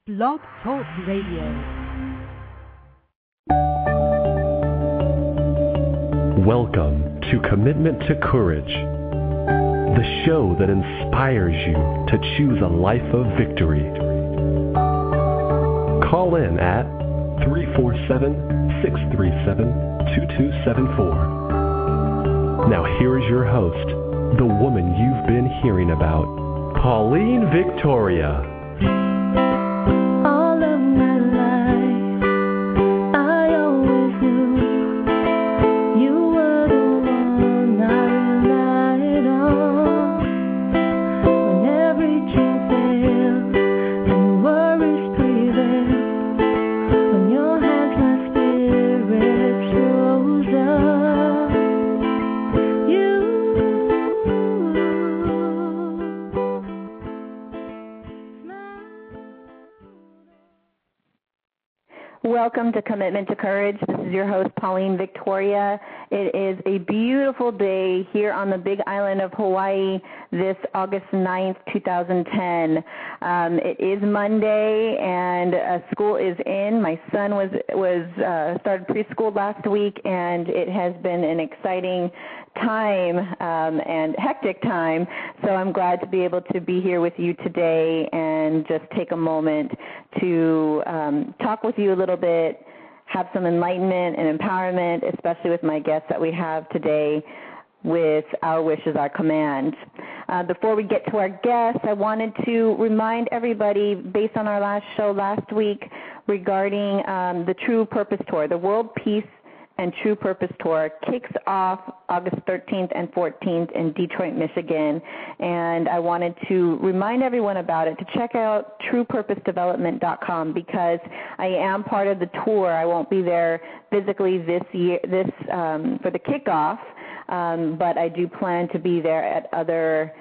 Blog Talk Radio. Welcome to Commitment to Courage, the show that inspires you to choose a life of victory. Call in at 347-637-2274. Now here is your host, the woman you've been hearing about, Pauline Victoria. Welcome to Commitment to Courage. This is your host, Pauline Victoria. It is a beautiful day here on the Big Island of Hawaii this August 9th, 2010. It is Monday and school is in. My son started preschool last week, and it has been an exciting time and hectic time, so I'm glad to be able to be here with you today and just take a moment to talk with you a little bit, have some enlightenment and empowerment, especially with my guests that we have today with Our Wish is Our Command. Before we get to our guests, I wanted to remind everybody, based on our last show last week regarding the True Purpose Tour, the World Peace and True Purpose Tour kicks off August 13th and 14th in Detroit, Michigan, and I wanted to remind everyone about it, to check out truepurposedevelopment.com, because I am part of the tour. I won't be there physically this year, for the kickoff, but I do plan to be there at other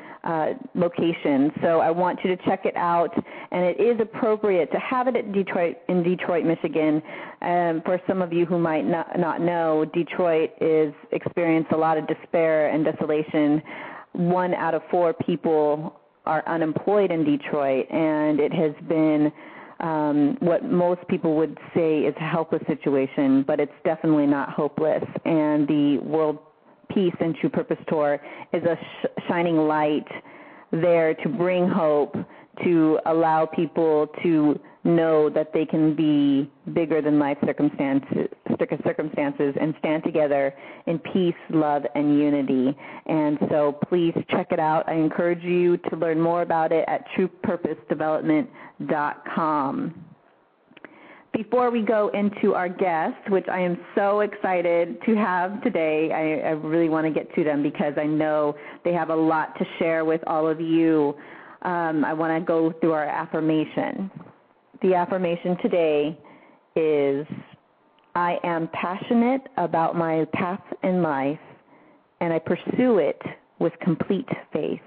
locations. So I want you to check it out, and it is appropriate to have it in Detroit, Michigan. For some of you who might not know, Detroit is experienced a lot of despair and desolation. 1 out of 4 people are unemployed in Detroit, and it has been what most people would say is a helpless situation, but it's definitely not hopeless. And the World Peace and True Purpose Tour is a shining light there to bring hope, to allow people to know that they can be bigger than life circumstances and stand together in peace, love, and unity. And so please check it out. I encourage you to learn more about it at truepurposedevelopment.com. Before we go into our guests, which I am so excited to have today, I really want to get to them because I know they have a lot to share with all of you. I want to go through our affirmation. The affirmation today is, I am passionate about my path in life, and I pursue it with complete faith.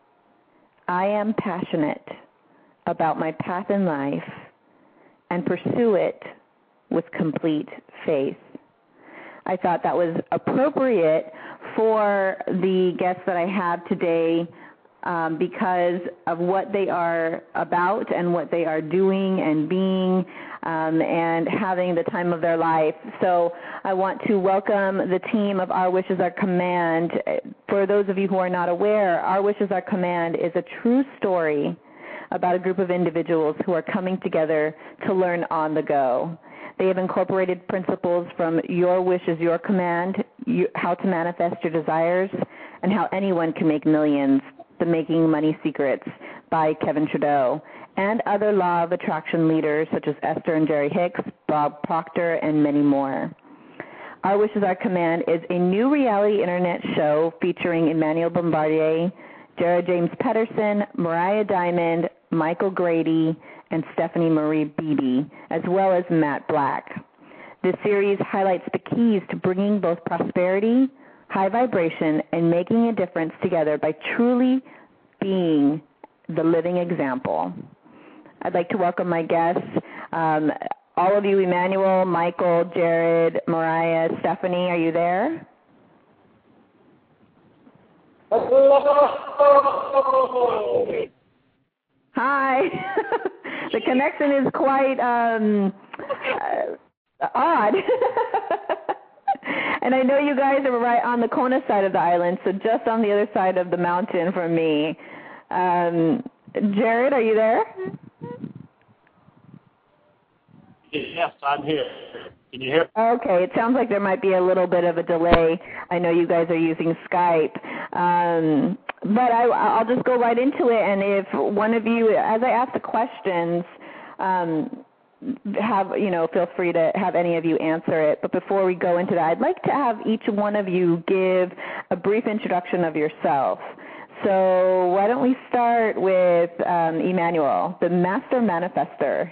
I am passionate about my path in life and pursue it with complete faith. I thought that was appropriate for the guests that I have today because of what they are about and what they are doing and being and having the time of their life. So I want to welcome the team of Our Wish is Our Command. For those of you who are not aware, Our Wish is Our Command is a true story about a group of individuals who are coming together to learn on the go. They have incorporated principles from Your Wish is Your Command, How to Manifest Your Desires, and How Anyone Can Make Millions, The Making Money Secrets by Kevin Trudeau, and other law of attraction leaders such as Esther and Jerry Hicks, Bob Proctor, and many more. Our Wish is Our Command is a new reality internet show featuring Emmanuel Bombardier, Jared James Pedersen, Mariah Diamond, Michael Grady, and Stephanie Marie Beatty, as well as Matt Black. This series highlights the keys to bringing both prosperity, high vibration, and making a difference together by truly being the living example. I'd like to welcome my guests, all of you, Emmanuel, Michael, Jared, Mariah, Stephanie, are you there? Hi. The connection is quite odd. And I know you guys are right on the Kona side of the island, so just on the other side of the mountain from me. Jared, are you there? Yes, I'm here. Can you hear? Okay, it sounds like there might be a little bit of a delay. I know you guys are using Skype. But I'll just go right into it, and if one of you, as I ask the questions, feel free to have any of you answer it. But before we go into that, I'd like to have each one of you give a brief introduction of yourself. So why don't we start with Emmanuel, the Master Manifester.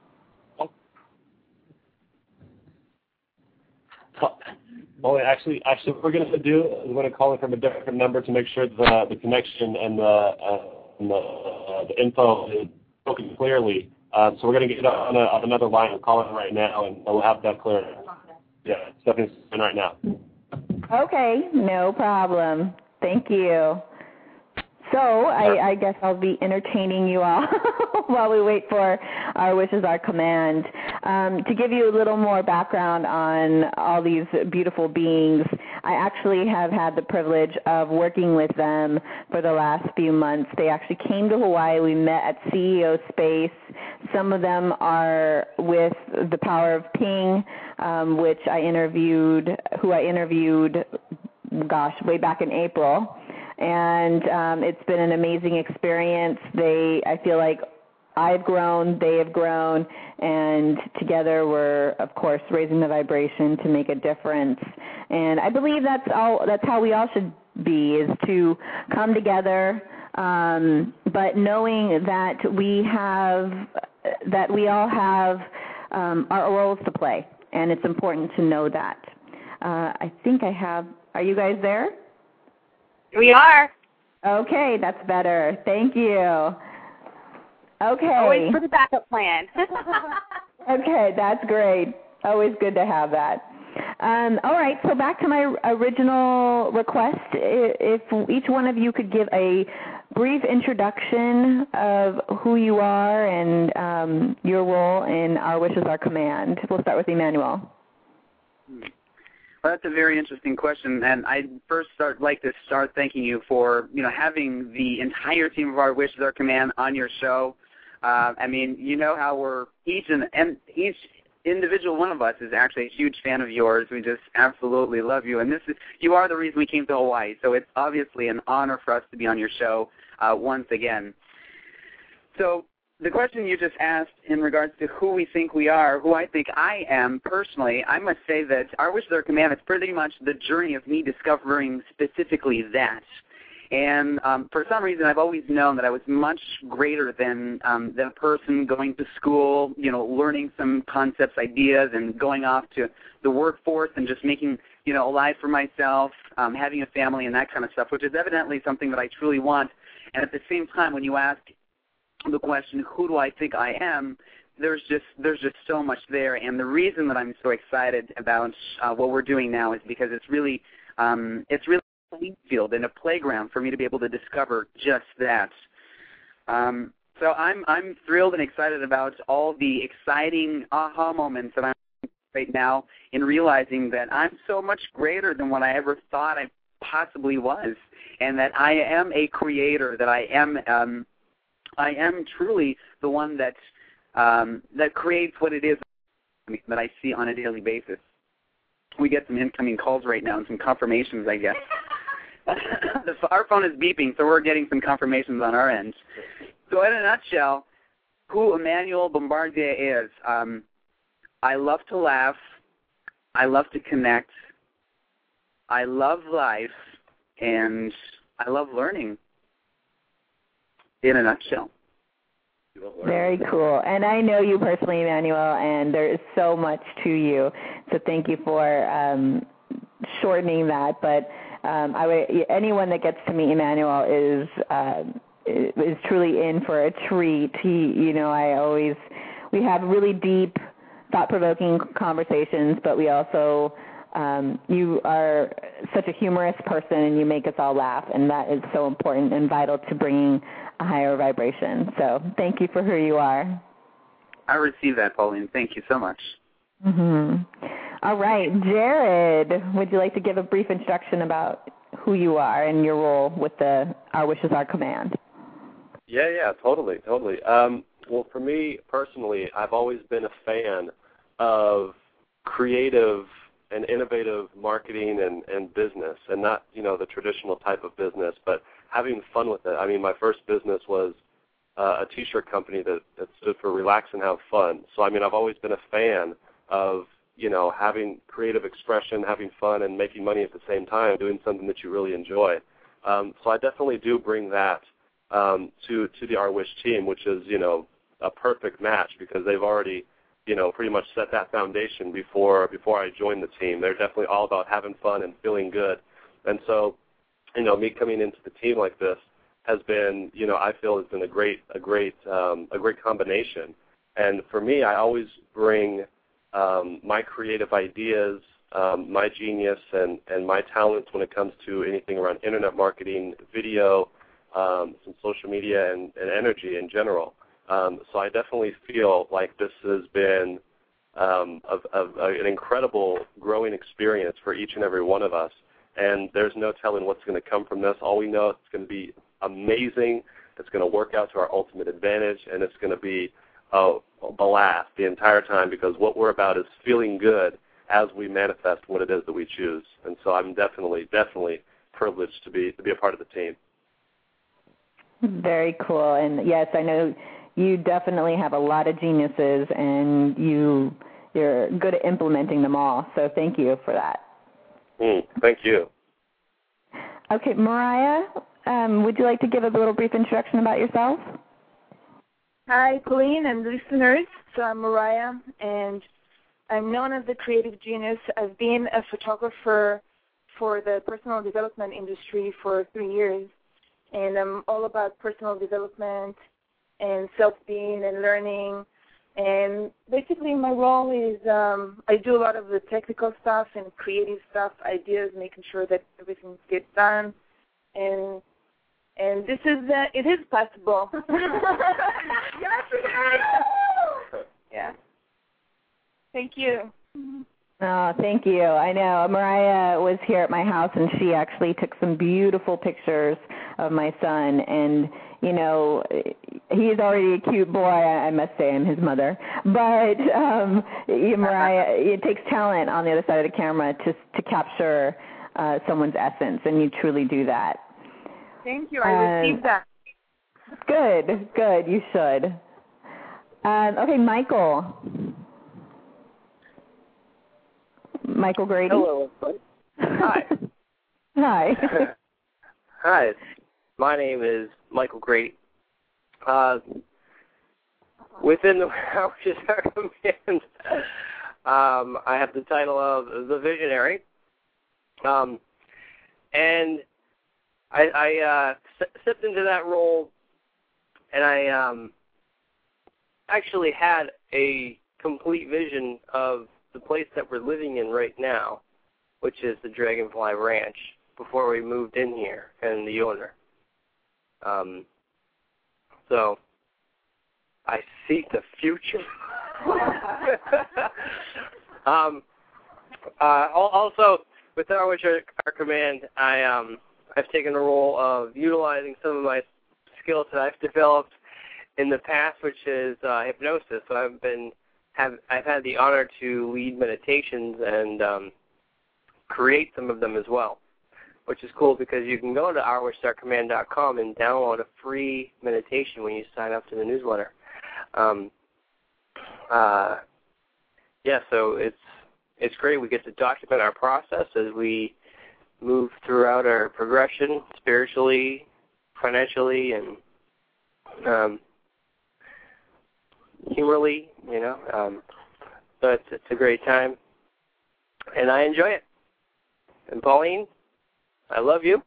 Well, actually, what we're going to do is we're going to call in from a different number to make sure the connection and the info is spoken clearly. So we're going to get on another line. We're calling right now, and we'll have that clear. Yeah, Stephanie's in right now. Okay, no problem. Thank you. So I guess I'll be entertaining you all while we wait for Our Wish is Our Command. To give you a little more background on all these beautiful beings, I actually have had the privilege of working with them for the last few months. They actually came to Hawaii. We met at CEO Space. Some of them are with the Power of Ping, who I interviewed, way back in April. And it's been an amazing experience. I feel like I've grown, they have grown, and together we're, of course, raising the vibration to make a difference. And I believe that's how we all should be, is to come together, but knowing that we all have our roles to play, and it's important to know that. I think are you guys there? We are. Okay, that's better. Thank you. Okay. Always for the backup plan. Okay, that's great. Always good to have that. All right, so back to my original request. If each one of you could give a brief introduction of who you are and your role in Our Wish is Our Command. We'll start with Emmanuel. Well, that's a very interesting question, and I'd first like to start thanking you for having the entire team of Our Wish is Our Command on your show. I mean, you know how we're each individual one of us is actually a huge fan of yours. We just absolutely love you, and you are the reason we came to Hawaii. So it's obviously an honor for us to be on your show once again. So the question you just asked in regards to who we think we are, who I think I am personally, I must say that Our Wish is Our Command is pretty much the journey of me discovering specifically that. And for some reason, I've always known that I was much greater than a person going to school, learning some concepts, ideas, and going off to the workforce and just making, a life for myself, having a family and that kind of stuff, which is evidently something that I truly want. And at the same time, when you ask the question, who do I think I am, there's just so much there. And the reason that I'm so excited about what we're doing now is because it's really a playing field and a playground for me to be able to discover just that. So I'm thrilled and excited about all the exciting aha moments that I'm right now in realizing that I'm so much greater than what I ever thought I possibly was, and that I am a creator, that I am truly the one that creates what it is that I see on a daily basis. We get some incoming calls right now and some confirmations, I guess. Our phone is beeping, so we're getting some confirmations on our end. So in a nutshell, who Emmanuel Bombardier is, I love to laugh. I love to connect. I love life, and I love learning. In a nutshell. Very cool. And I know you personally, Emmanuel, and there is so much to you. So thank you for shortening that. But anyone that gets to meet Emmanuel is truly in for a treat. We have really deep, thought-provoking conversations, but we also You are such a humorous person, and you make us all laugh, and that is so important and vital to bringing a higher vibration. So thank you for who you are. I received that, Pauline. Thank you so much. All right, Jared, would you like to give a brief introduction about who you are and your role with the Our Wish Is Our Command? Yeah, totally. Well, for me personally, I've always been a fan of creative and innovative marketing and business, and not, the traditional type of business, but having fun with it. I mean, my first business was a T-shirt company that stood for Relax and Have Fun. So, I mean, I've always been a fan of, having creative expression, having fun, and making money at the same time, doing something that you really enjoy. So I definitely do bring that to the Our Wish team, which is, a perfect match because they've already, pretty much set that foundation before I joined the team. They're definitely all about having fun and feeling good. And so, me coming into the team like this has been, I feel has been a great combination. And for me, I always bring my creative ideas, my genius, and my talents when it comes to anything around internet marketing, video, some social media, and energy in general. So I definitely feel like this has been an incredible growing experience for each and every one of us. And there's no telling what's going to come from this. All we know, it's going to be amazing. It's going to work out to our ultimate advantage, and it's going to be a blast the entire time because what we're about is feeling good as we manifest what it is that we choose. And so I'm definitely privileged to be a part of the team. Very cool. And yes, I know you definitely have a lot of geniuses, and you're good at implementing them all. So thank you for that. Thank you. Okay, Mariah, would you like to give a little brief introduction about yourself? Hi, Pauline and listeners. So I'm Mariah, and I'm known as the creative genius. I've been a photographer for the personal development industry for 3 years, and I'm all about personal development and self-being and learning. And basically my role is I do a lot of the technical stuff and creative stuff, ideas, making sure that everything gets done. And this is it is possible. Yes, it is. Yeah. Thank you. Oh, thank you. I know. Mariah was here at my house, and she actually took some beautiful pictures of my son. And, he's already a cute boy, I must say. I'm his mother. But, Mariah, it takes talent on the other side of the camera to capture someone's essence, and you truly do that. Thank you. I received that. Good. You should. Okay, Michael. Michael Grady. Hello. Hi. Hi. Hi. My name is Michael Grady. Within the Our Wish Is Our Command, I have the title of the Visionary. And I stepped into that role, and I actually had a complete vision of the place that we're living in right now, which is the Dragonfly Ranch, before we moved in here, and the owner. So I see the future. Also, with Our Wish Is Our Command, I've taken the role of utilizing some of my skills that I've developed in the past, which is hypnosis. So I've had the honor to lead meditations and create some of them as well, which is cool because you can go to OurWishIsOurCommand.com and download a free meditation when you sign up to the newsletter. So it's great. We get to document our process as we move throughout our progression spiritually, financially, and humorly, So it's a great time, and I enjoy it. And Pauline, I love you.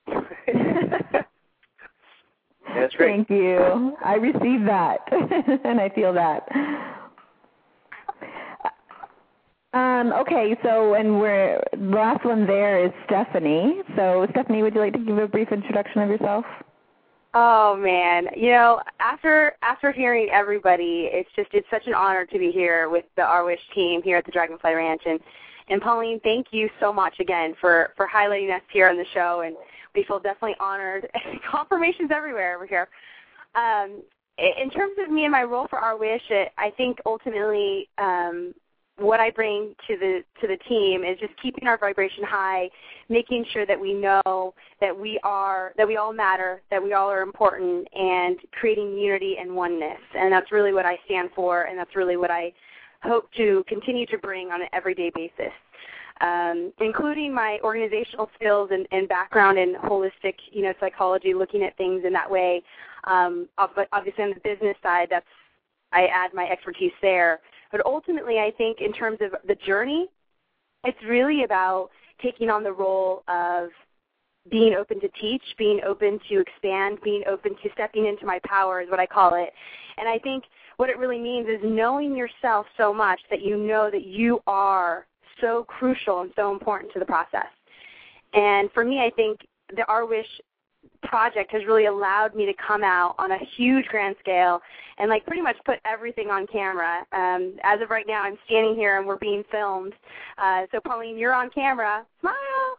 That's great. Thank you. I received that, and I feel that. Okay, so the last one there is Stephanie. So Stephanie, would you like to give a brief introduction of yourself? Oh man, after hearing everybody, it's such an honor to be here with the Our Wish team here at the Dragonfly Ranch, and Pauline, thank you so much again for highlighting us here on the show, and we feel definitely honored. Confirmations everywhere over here. In terms of me and my role for Our Wish, I think ultimately what I bring to the team is just keeping our vibration high, making sure that we know that we all matter, that we all are important, and creating unity and oneness. And that's really what I stand for, and that's really what I hope to continue to bring on an everyday basis. Including my organizational skills and background in holistic, psychology, looking at things in that way. Obviously, on the business side, I add my expertise there. But ultimately, I think in terms of the journey, it's really about taking on the role of being open to teach, being open to expand, being open to stepping into my power is what I call it. And I think what it really means is knowing yourself so much that you know that you are so crucial and so important to the process. And for me, I think the Our Wish project has really allowed me to come out on a huge grand scale and pretty much put everything on camera. As of right now, I'm standing here and we're being filmed. So Pauline, you're on camera. Smile.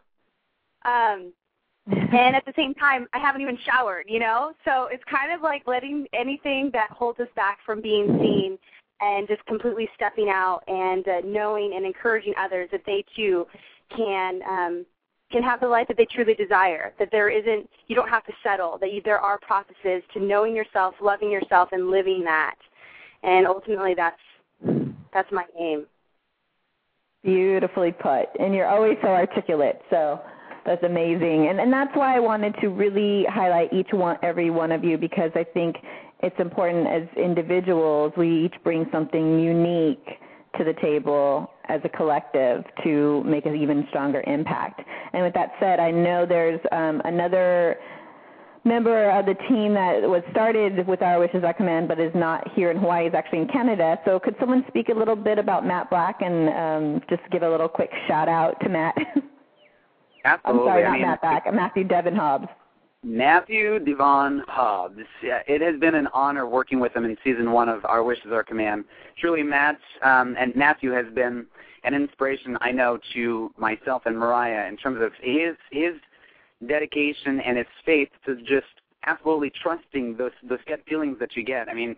And at the same time, I haven't even showered, So it's kind of like letting anything that holds us back from being seen and just completely stepping out and knowing and encouraging others that they too can have the life that they truly desire, that you don't have to settle, that there are processes to knowing yourself, loving yourself, and living that. And ultimately, that's my aim. Beautifully put. And you're always so articulate, so that's amazing. And that's why I wanted to really highlight every one of you, because I think it's important as individuals, we each bring something unique to the table as a collective to make an even stronger impact. And with that said, I know there's another member of the team that was started with Our Wishes, Our Command, but is not here in Hawaii, is actually in Canada. So could someone speak a little bit about Matt Black and just give a little quick shout out to Matt? Absolutely. I'm sorry, not Matt Black, Matthew Devon Hobbs. Matthew Devon Hobbs. It has been an honor working with him in Season 1 of Our Wishes, Our Command. Truly, Matt and Matthew has been an inspiration, I know, to myself and Mariah in terms of his dedication and his faith to just absolutely trusting those gut feelings that you get. I mean,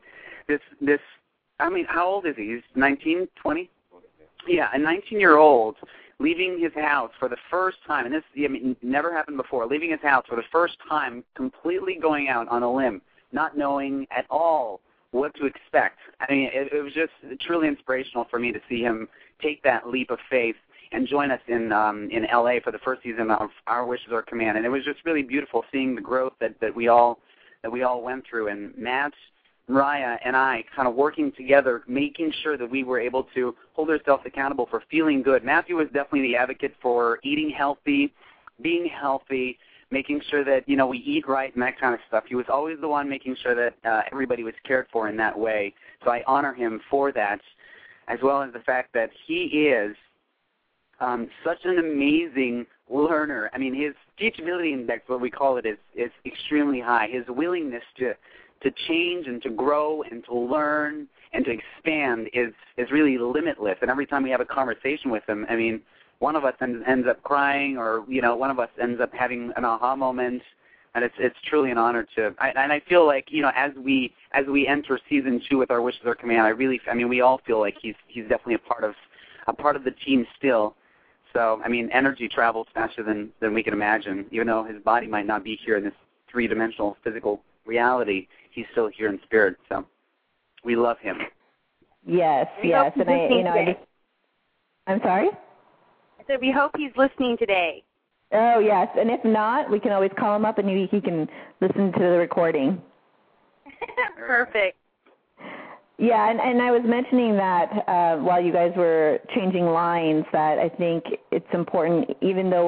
how old is he? He's 19, 20? Yeah, a 19-year-old leaving his house for the first time, and this never happened before, leaving his house for the first time, completely going out on a limb, not knowing at all what to expect. I mean, it was just truly inspirational for me to see him take that leap of faith and join us in L.A. for the first season of Our Wishes, Our Command. And it was just really beautiful seeing the growth that we all went through. And Matt, Mariah, and I kind of working together, making sure that we were able to hold ourselves accountable for feeling good. Matthew was definitely the advocate for eating healthy, being healthy, making sure that, we eat right and that kind of stuff. He was always the one making sure that everybody was cared for in that way. So I honor him for that, as well as the fact that he is such an amazing learner. I mean, his teachability index, what we call it, is extremely high. His willingness to change and to grow and to learn and to expand is really limitless. And every time we have a conversation with him, I mean, one of us ends up crying, or one of us ends up having an aha moment, and it's truly an honor to. And I feel like as we enter Season 2 with Our Wishes, Our Command, we all feel like he's definitely a part of the team still. So energy travels faster than we can imagine. Even though his body might not be here in this three-dimensional physical reality, he's still here in spirit. So we love him. Yes, yes, and I'm sorry. I said we hope he's listening today. Oh yes, and if not, we can always call him up and he can listen to the recording. Perfect. Yeah, and I was mentioning that while you guys were changing lines, that I think it's important, even though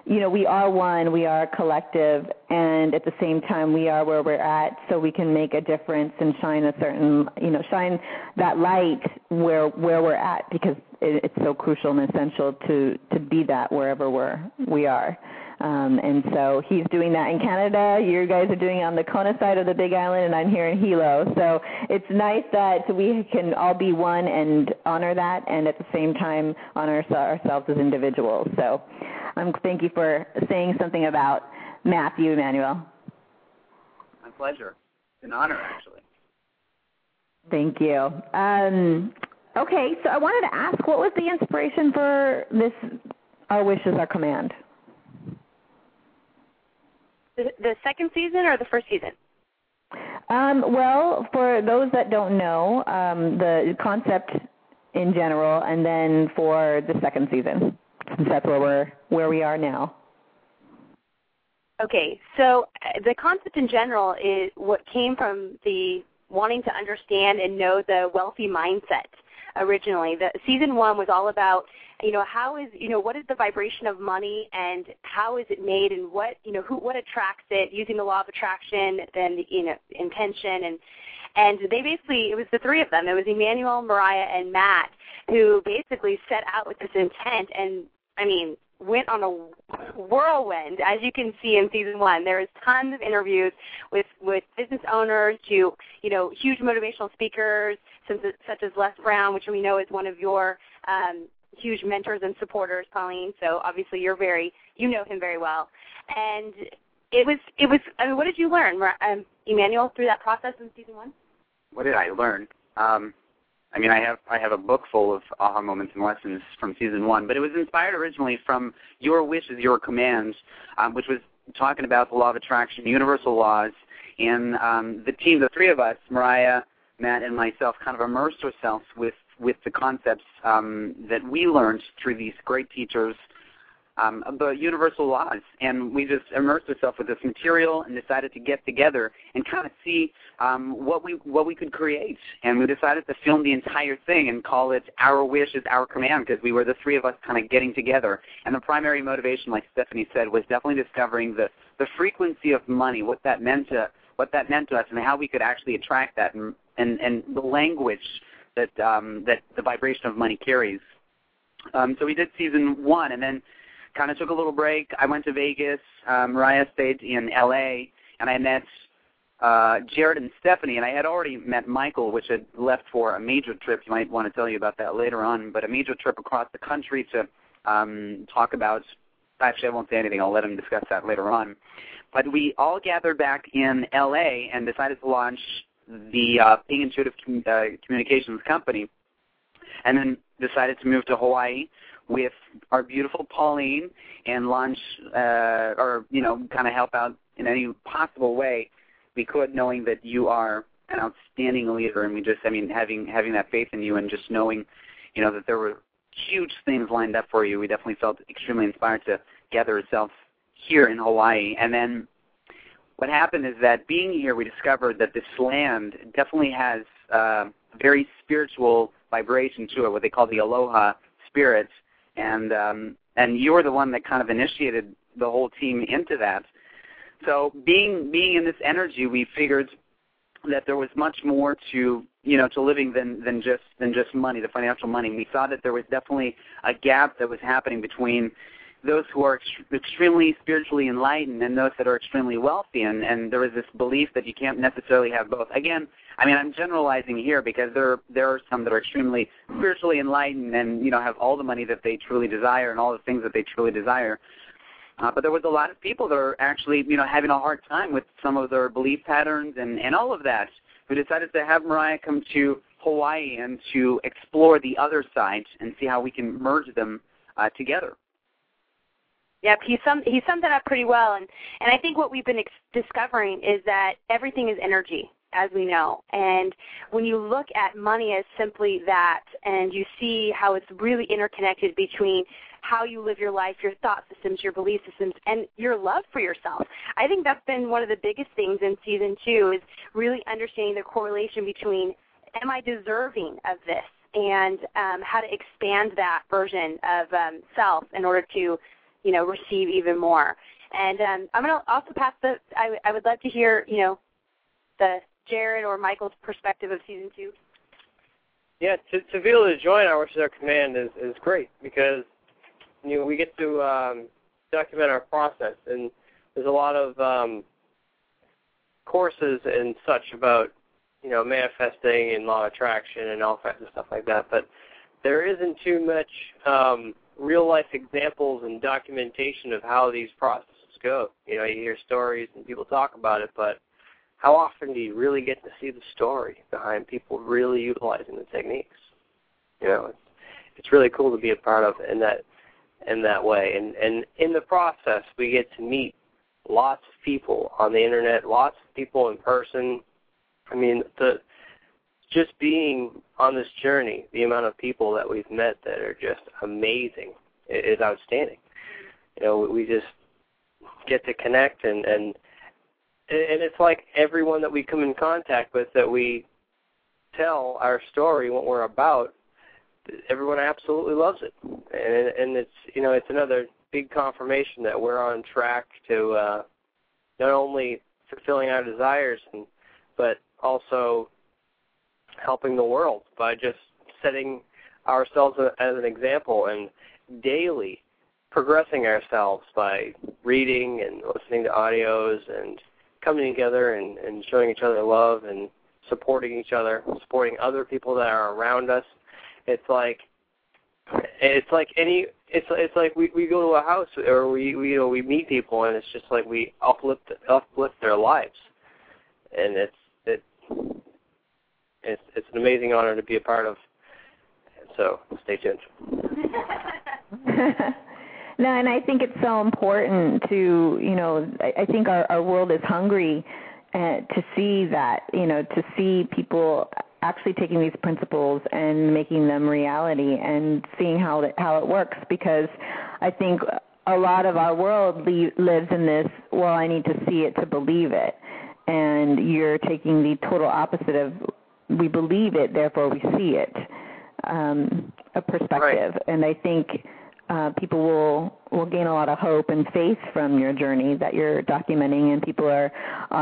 we are one, we are a collective, and at the same time we are where we're at, so we can make a difference and shine a certain, shine that light where we're at, because it's so crucial and essential to be that wherever we are. And so he's doing that in Canada. You guys are doing it on the Kona side of the Big Island, and I'm here in Hilo. So it's nice that we can all be one and honor that, and at the same time honor ourselves as individuals. So thank you for saying something about Matthew, Emmanuel. My pleasure. It's an honor, actually. Thank you. Okay, so I wanted to ask, what was the inspiration for this Our Wish is Our Command? The second season or the first season? Well, for those that don't know, the concept in general, and then for the second season, since that's where we are now. Okay, so the concept in general is what came from the wanting to understand and know the wealthy mindset originally. The season 1 was all about, how is, what is the vibration of money and how is it made, and what attracts it, using the law of attraction, then intention, and they basically, it was the three of them. It was Emmanuel, Mariah, and Matt, who basically set out with this intent, and went on a whirlwind, as you can see in season 1. There is tons of interviews with business owners to, huge motivational speakers such as Les Brown, which we know is one of your huge mentors and supporters, Pauline. So obviously you know him very well. And it was. What did you learn, Emmanuel, through that process in season 1? What did I learn? I have a book full of aha moments and lessons from season 1, but it was inspired originally from Your Wish is Your Command, which was talking about the law of attraction, universal laws, and the team, the three of us, Mariah, Matt, and myself, kind of immersed ourselves with the concepts that we learned through these great teachers, the universal laws, and we just immersed ourselves with this material and decided to get together and kind of see what we could create. And we decided to film the entire thing and call it Our Wish is Our Command, because we were the three of us kind of getting together. And the primary motivation, like Stephanie said, was definitely discovering the frequency of money, what that meant to us, and how we could actually attract that, and the language that the vibration of money carries. So we did season 1, and then kind of took a little break. I went to Vegas. Mariah stayed in L.A., and I met Jared and Stephanie, and I had already met Michael, which had left for a major trip. You might want to tell you about that later on, but a major trip across the country to talk about – actually, I won't say anything. I'll let him discuss that later on. But we all gathered back in L.A. and decided to launch the Being Intuitive Communications Company, and then decided to move to Hawaii with our beautiful Pauline and launch kind of help out in any possible way we could, knowing that you are an outstanding leader, and we just, having that faith in you and just knowing, that there were huge things lined up for you, we definitely felt extremely inspired to gather ourselves here in Hawaii. And then what happened is that being here, we discovered that this land definitely has very spiritual vibration to it, what they call the aloha spirit. And you were the one that kind of initiated the whole team into that. So being in this energy, we figured that there was much more to living than just money, the financial money. We saw that there was definitely a gap that was happening between those who are extremely spiritually enlightened and those that are extremely wealthy, and there was this belief that you can't necessarily have both. Again, I'm generalizing here because there are some that are extremely spiritually enlightened and have all the money that they truly desire and all the things that they truly desire. But there was a lot of people that are actually having a hard time with some of their belief patterns and all of that. We decided to have Mariah come to Hawaii and to explore the other side and see how we can merge them together. Yep, he summed that up pretty well, and I think what we've been discovering is that everything is energy, as we know, and when you look at money as simply that, and you see how it's really interconnected between how you live your life, your thought systems, your belief systems, and your love for yourself. I think that's been one of the biggest things in season 2 is really understanding the correlation between, am I deserving of this, and how to expand that version of self in order to receive even more. And I'm going to also pass I would love to hear, the Jared or Michael's perspective of season 2. Yeah, to be able to join Our Wishes, Our Command is great because, we get to document our process, and there's a lot of courses and such about, manifesting and law of attraction and all kinds of stuff like that, but there isn't too much real-life examples and documentation of how these processes go. You hear stories and people talk about it, but how often do you really get to see the story behind people really utilizing the techniques? It's really cool to be a part of in that way. And in the process, we get to meet lots of people on the internet, lots of people in person. I mean, just being on this journey, the amount of people that we've met that are just amazing is outstanding. We just get to connect, and it's like everyone that we come in contact with that we tell our story, what we're about, everyone absolutely loves it. And it's, it's another big confirmation that we're on track to not only fulfilling our desires, but also helping the world by just setting ourselves as an example and daily progressing ourselves by reading and listening to audios and coming together and showing each other love and supporting each other, supporting other people that are around us. It's like we go to a house or we meet people, and it's just like we uplift their lives, and it's an amazing honor to be a part of. So stay tuned. No, and I think it's so important to, I think our world is hungry to see that, to see people actually taking these principles and making them reality and seeing how it works, because I think a lot of our world lives in this, well, I need to see it to believe it. And you're taking the total opposite of we believe it, therefore we see it, a perspective. Right. And I think people will gain a lot of hope and faith from your journey that you're documenting, and people are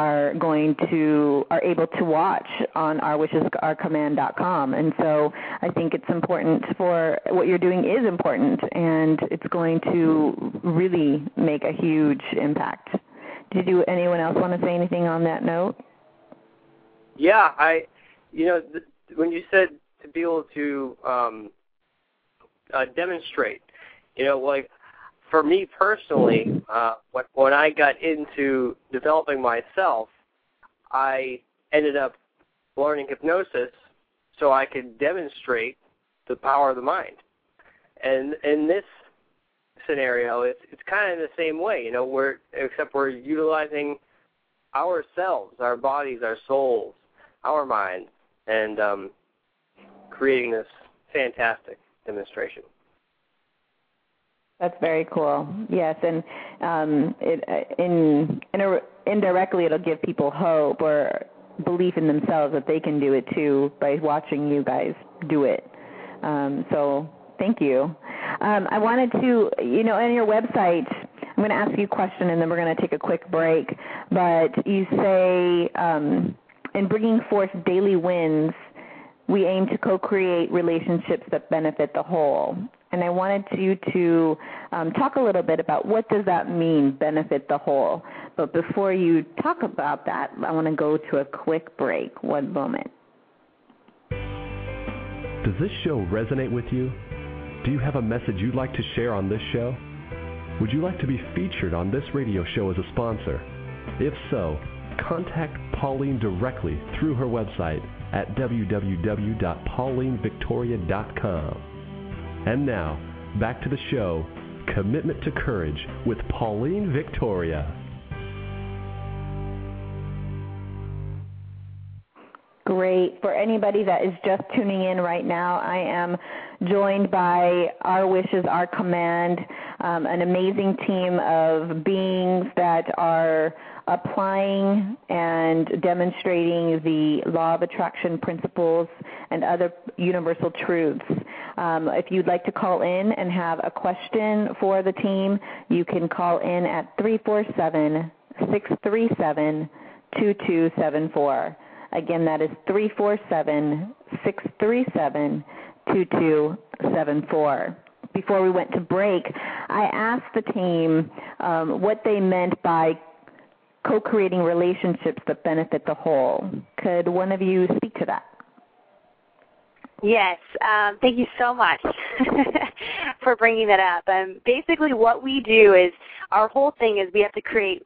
able to watch on ourwishesourcommand.com. And so I think it's important for what you're doing is important, and it's going to really make a huge impact. Did anyone else want to say anything on that note? Yeah, when you said to be able to demonstrate, like for me personally, when I got into developing myself, I ended up learning hypnosis so I could demonstrate the power of the mind. And in this scenario, it's kind of the same way, except we're utilizing ourselves, our bodies, our souls, our minds, and creating this fantastic demonstration. That's very cool. Yes, and indirectly it'll give people hope or belief in themselves that they can do it too by watching you guys do it. So thank you. I wanted to, on your website, I'm going to ask you a question and then we're going to take a quick break. But you say, in bringing forth daily wins, we aim to co-create relationships that benefit the whole. And I wanted you to talk a little bit about what does that mean, benefit the whole. But before you talk about that, I want to go to a quick break. 1 moment. Does this show resonate with you? Do you have a message you'd like to share on this show? Would you like to be featured on this radio show as a sponsor? If so, contact Pauline directly through her website at www.paulinevictoria.com. And now, back to the show, Commitment to Courage with Pauline Victoria. Great. For anybody that is just tuning in right now, I am joined by Our Wishes, Our Command, an amazing team of beings that are applying and demonstrating the law of attraction principles and other universal truths. If you'd like to call in and have a question for the team, you can call in at 347-637-2274. Again, that is 347-637-2274. Before we went to break, I asked the team what they meant by co-creating relationships that benefit the whole. Could one of you speak to that? Yes, thank you so much for bringing that up. Basically, what we do is our whole thing is we have to create.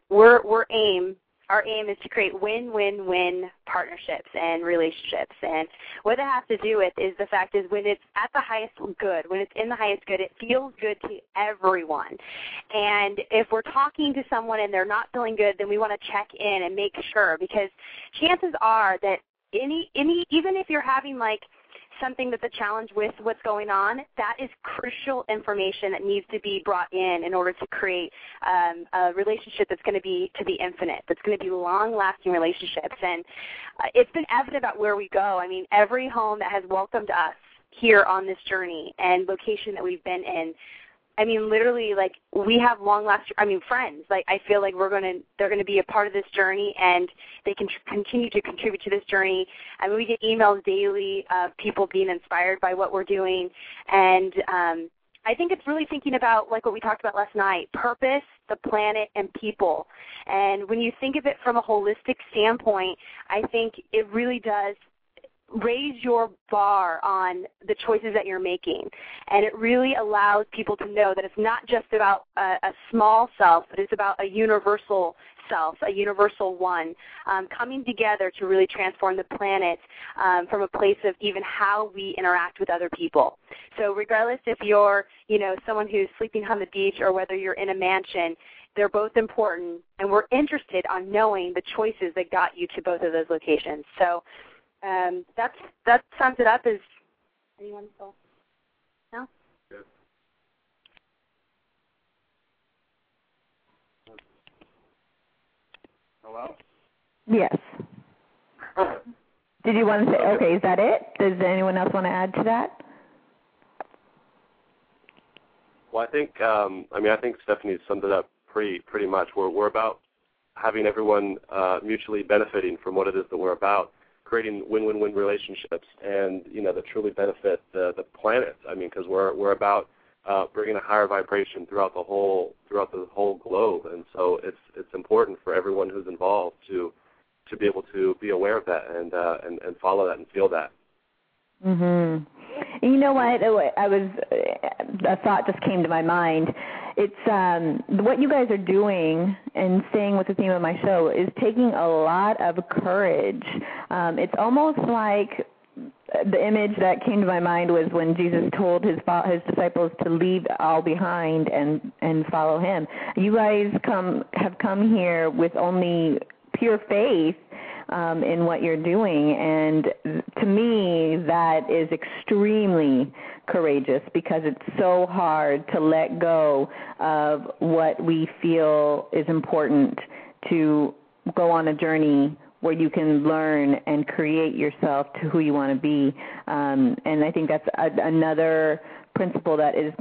Our aim is to create win-win-win partnerships and relationships. And what that has to do with is the fact is when it's at the highest good, when it's in the highest good, it feels good to everyone. And if we're talking to someone and they're not feeling good, then we want to check in and make sure, because chances are that even if you're having like something that's a challenge with what's going on, that is crucial information that needs to be brought in order to create a relationship that's going to be to the infinite, that's going to be long-lasting relationships. And it's been evident about where we go. I mean, every home that has welcomed us here on this journey and location that we've been in, I mean, literally, like, we have friends. Like, I feel like they're going to be a part of this journey, and they can continue to contribute to this journey. I mean, we get emails daily of people being inspired by what we're doing, and I think it's really thinking about, like what we talked about last night, purpose, the planet, and people. And when you think of it from a holistic standpoint, I think it really does raise your bar on the choices that you're making. And it really allows people to know that it's not just about a small self, but it's about a universal self, a universal one, coming together to really transform the planet from a place of even how we interact with other people. So regardless if you're, someone who's sleeping on the beach or whether you're in a mansion, they're both important, and we're interested on knowing the choices that got you to both of those locations. So that sums it up. Is anyone still? No? Good. Hello? Yes. Did you want to say, okay, is that it? Does anyone else want to add to that? Well, I think Stephanie summed it up pretty much. We're about having everyone mutually benefiting from what it is that we're about, creating win-win-win relationships, and that truly benefit the planet. I mean, because we're about bringing a higher vibration throughout the whole globe, and so it's important for everyone who's involved to be able to be aware of that and follow that and feel that. Mhm. You know what? A thought just came to my mind. It's what you guys are doing and staying with the theme of my show is taking a lot of courage. It's almost like the image that came to my mind was when Jesus told his disciples to leave all behind and follow him. You guys have come here with only pure faith in what you're doing, and to me that is extremely courageous, because it's so hard to let go of what we feel is important to go on a journey where you can learn and create yourself to who you want to be. And I think that's another principle that is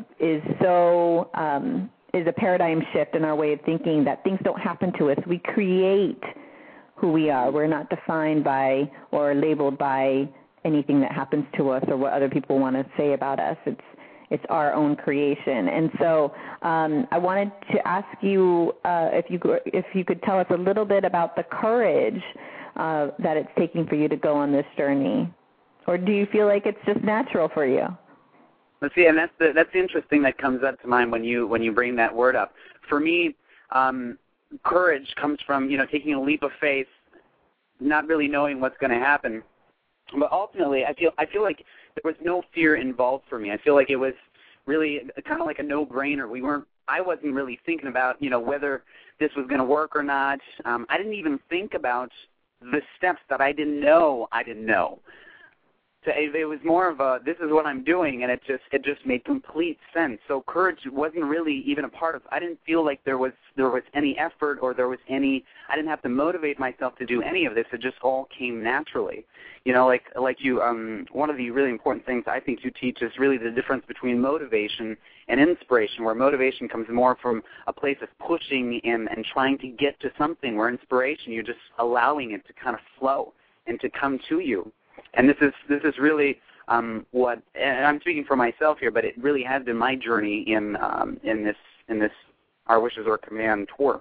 a paradigm shift in our way of thinking, that things don't happen to us. We create who we are. We're not defined by or labeled by anything that happens to us or what other people want to say about us. It's our own creation. And so I wanted to ask you if you could tell us a little bit about the courage that it's taking for you to go on this journey, or do you feel like it's just natural for you? Let's see, and that's the interesting that comes up to mind when you bring that word up. For me, courage comes from taking a leap of faith, not really knowing what's going to happen. But ultimately, I feel like there was no fear involved for me. I feel like it was really kind of like a no-brainer. I wasn't really thinking about whether this was going to work or not. I didn't even think about the steps that I didn't know. it was more of a, this is what I'm doing, and it just made complete sense. So courage wasn't really even a part of. I didn't feel like there was any effort or there was any. I didn't have to motivate myself to do any of this. It just all came naturally. You know, like you. One of the really important things I think you teach is really the difference between motivation and inspiration, where motivation comes more from a place of pushing and trying to get to something, where inspiration, you're just allowing it to kind of flow and to come to you. And this is really what, and I'm speaking for myself here, but it really has been my journey in this Our Wishes Are Command tour.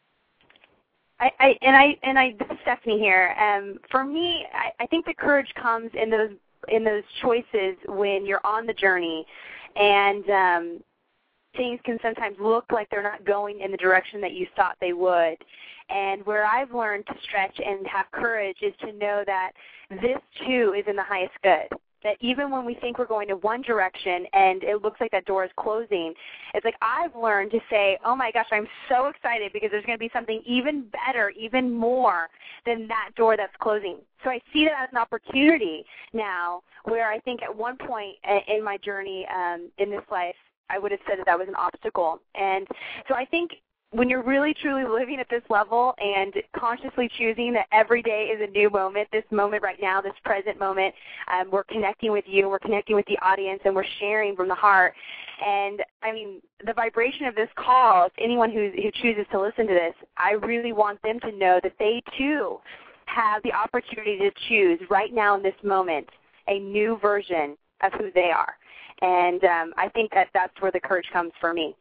This is Stephanie here. For me, I think the courage comes in those choices when you're on the journey, and things can sometimes look like they're not going in the direction that you thought they would. And where I've learned to stretch and have courage is to know that this too is in the highest good. That even when we think we're going to one direction and it looks like that door is closing, it's like I've learned to say, oh my gosh, I'm so excited because there's going to be something even better, even more than that door that's closing. So I see that as an opportunity now, where I think at one point in my journey in this life, I would have said that was an obstacle. And so I think when you're really, truly living at this level and consciously choosing that every day is a new moment, this moment right now, this present moment, we're connecting with you, we're connecting with the audience, and we're sharing from the heart. And, I mean, the vibration of this call, if anyone who chooses to listen to this, I really want them to know that they, too, have the opportunity to choose right now in this moment a new version of who they are. And I think that's where the courage comes for me.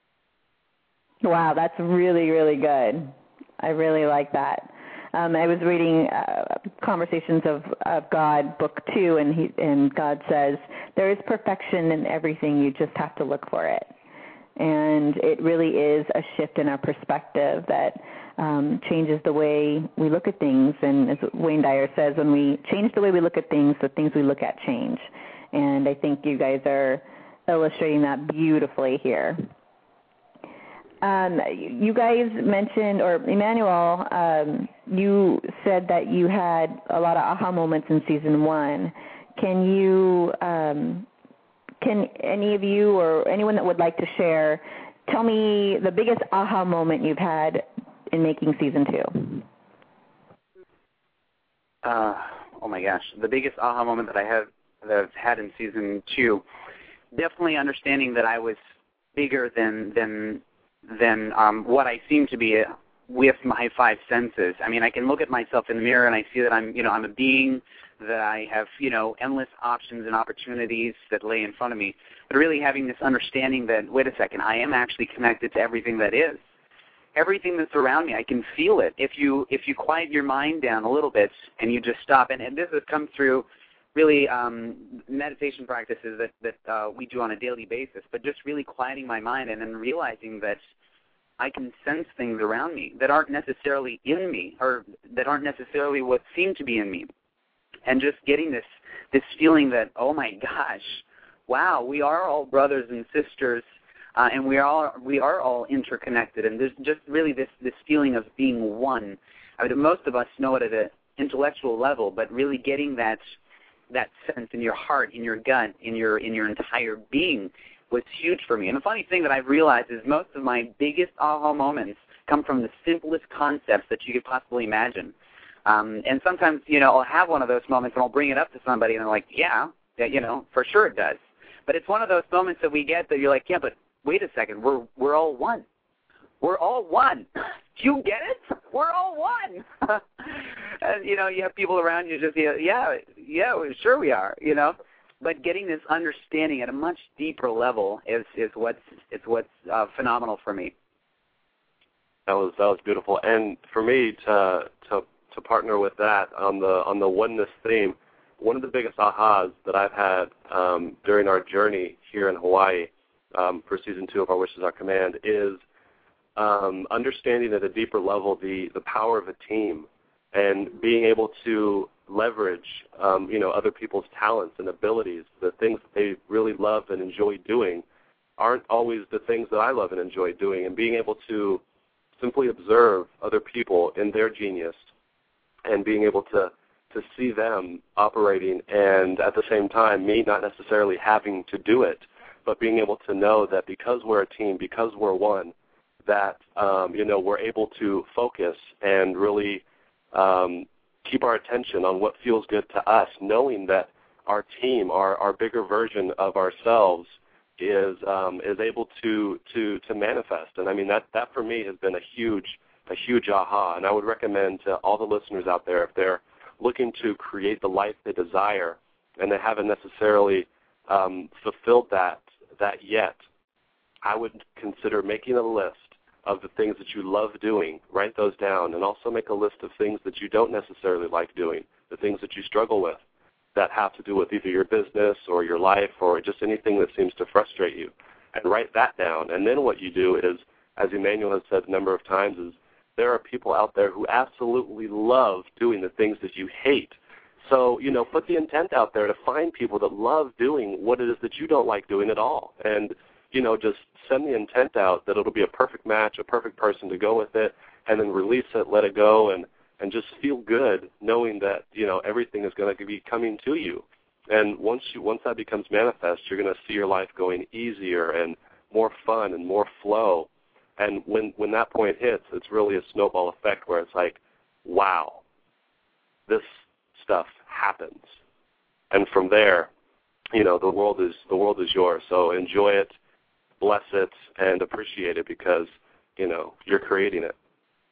Wow, that's really, really good. I really like that. I was reading Conversations of God, Book 2, and God says, there is perfection in everything, you just have to look for it. And it really is a shift in our perspective that changes the way we look at things. And as Wayne Dyer says, when we change the way we look at things, the things we look at change. And I think you guys are illustrating that beautifully here. You guys mentioned, or Emmanuel, you said that you had a lot of aha moments in season 1. Can any of you or anyone that would like to share, tell me the biggest aha moment you've had in making season 2? Oh my gosh, the biggest aha moment that I've had in season 2, definitely understanding that I was bigger than what I seem to be with my 5 senses. I mean, I can look at myself in the mirror and I see that I'm a being, that I have, endless options and opportunities that lay in front of me. But really having this understanding that, wait a second, I am actually connected to everything that is. Everything that's around me, I can feel it. If you quiet your mind down a little bit and you just stop, and this has come through really meditation practices that we do on a daily basis, but just really quieting my mind and then realizing that I can sense things around me that aren't necessarily in me or that aren't necessarily what seem to be in me. And just getting this feeling that, oh my gosh, wow, we are all brothers and sisters, and we are all interconnected. And there's just really this feeling of being one. I mean, most of us know it at an intellectual level, but really getting that sense in your heart, in your gut, in your entire being was huge for me. And the funny thing that I've realized is most of my biggest aha moments come from the simplest concepts that you could possibly imagine. And sometimes, I'll have one of those moments and I'll bring it up to somebody and they're like, yeah, for sure it does. But it's one of those moments that we get that you're like, yeah, but wait a second, we're all one. We're all one. Do you get it? We're all one. And, you have people around you just, yeah, sure we are, But getting this understanding at a much deeper level is what's phenomenal for me. That was beautiful. And for me to partner with that on the oneness theme, one of the biggest ahas that I've had during our journey here in Hawaii for season 2 of Our Wishes Are Command is understanding at a deeper level the power of a team and being able to leverage other people's talents and abilities. The things that they really love and enjoy doing aren't always the things that I love and enjoy doing, and being able to simply observe other people in their genius and being able to to see them operating, and at the same time, me not necessarily having to do it, but being able to know that because we're a team, because we're one, that, we're able to focus and really keep our attention on what feels good to us, knowing that our team, our bigger version of ourselves, is able to manifest. And I mean that for me has been a huge aha. And I would recommend to all the listeners out there, if they're looking to create the life they desire and they haven't necessarily fulfilled that yet, I would consider making a list of the things that you love doing. Write those down, and also make a list of things that you don't necessarily like doing, the things that you struggle with that have to do with either your business or your life or just anything that seems to frustrate you. And write that down. And then what you do is, as Emmanuel has said a number of times, is there are people out there who absolutely love doing the things that you hate. So, put the intent out there to find people that love doing what it is that you don't like doing at all. And, just send the intent out that it'll be a perfect match, a perfect person to go with it, and then release it, let it go, and just feel good knowing that, everything is going to be coming to you. And once that becomes manifest, you're going to see your life going easier and more fun and more flow. And when that point hits, it's really a snowball effect where it's like, wow, this stuff happens. And from there, the world is yours. So enjoy it, bless it, and appreciate it because, you're creating it.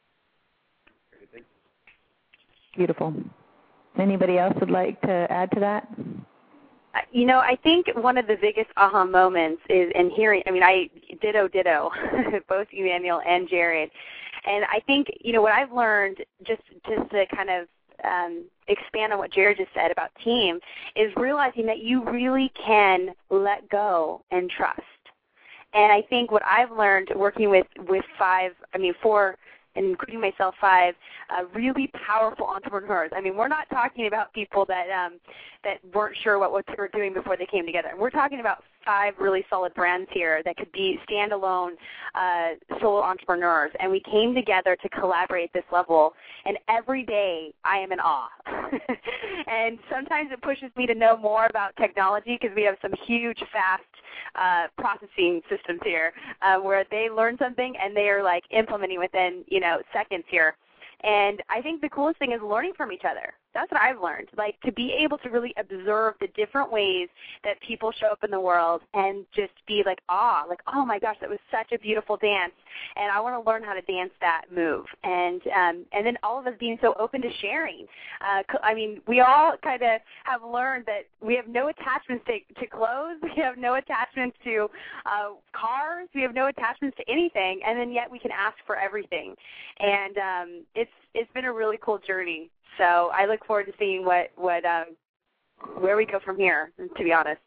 Beautiful. Anybody else would like to add to that? I think one of the biggest aha moments is in hearing, I ditto, both Emmanuel and Jared. And I think, what I've learned, just to kind of expand on what Jared just said about team, is realizing that you really can let go and trust. And I think what I've learned working with four, and including myself, 5 really powerful entrepreneurs. We're not talking about people that weren't sure what they were doing before they came together. We're talking about 5 really solid brands here that could be standalone solo entrepreneurs, and we came together to collaborate at this level. And every day I am in awe. And sometimes it pushes me to know more about technology because we have some huge, fast processing systems here where they learn something and they are like implementing within seconds here. And I think the coolest thing is learning from each other. That's what I've learned, like to be able to really observe the different ways that people show up in the world and just be like, oh my gosh, that was such a beautiful dance, and I want to learn how to dance that move. And then all of us being so open to sharing. We all kind of have learned that we have no attachments to clothes, we have no attachments to cars, we have no attachments to anything, and then yet we can ask for everything. And it's been a really cool journey. So I look forward to seeing where we go from here, to be honest.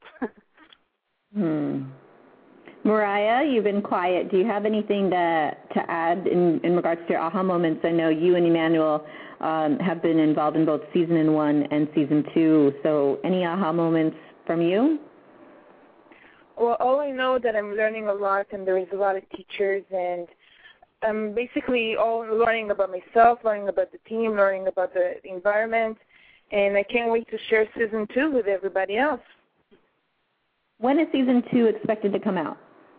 Mariah, you've been quiet. Do you have anything to add in regards to your aha moments? I know you and Emmanuel have been involved in both Season 1 and Season 2. So any aha moments from you? Well, all I know that I'm learning a lot, and there is a lot of teachers, and I'm basically all learning about myself, learning about the team, learning about the environment, and I can't wait to share Season 2 with everybody else. When is Season 2 expected to come out?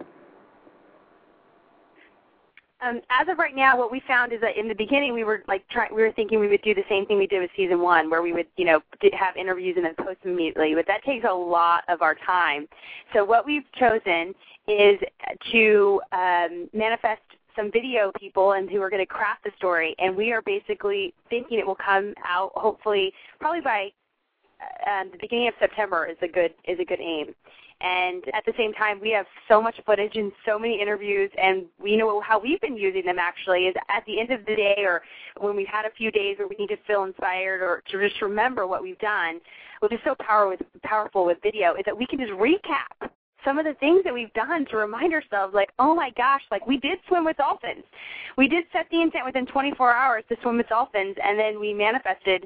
As of right now, what we found is that in the beginning we were thinking we would do the same thing we did with Season 1, where we would have interviews and then post them immediately, but that takes a lot of our time. So what we've chosen is to manifest some video people and who are going to craft the story, and we are basically thinking it will come out hopefully probably by the beginning of September is a good aim. And at the same time, we have so much footage and so many interviews, and we know how we've been using them actually is at the end of the day, or when we've had a few days where we need to feel inspired or to just remember what we've done, which is so powerful with video, is that we can just recap some of the things that we've done to remind ourselves, like, oh my gosh, like we did swim with dolphins. We did set the intent within 24 hours to swim with dolphins, and then we manifested